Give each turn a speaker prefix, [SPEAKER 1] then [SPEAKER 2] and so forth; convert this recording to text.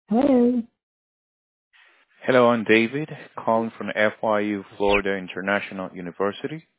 [SPEAKER 1] Hello.
[SPEAKER 2] Hello, I'm David, calling from FIU Florida International University.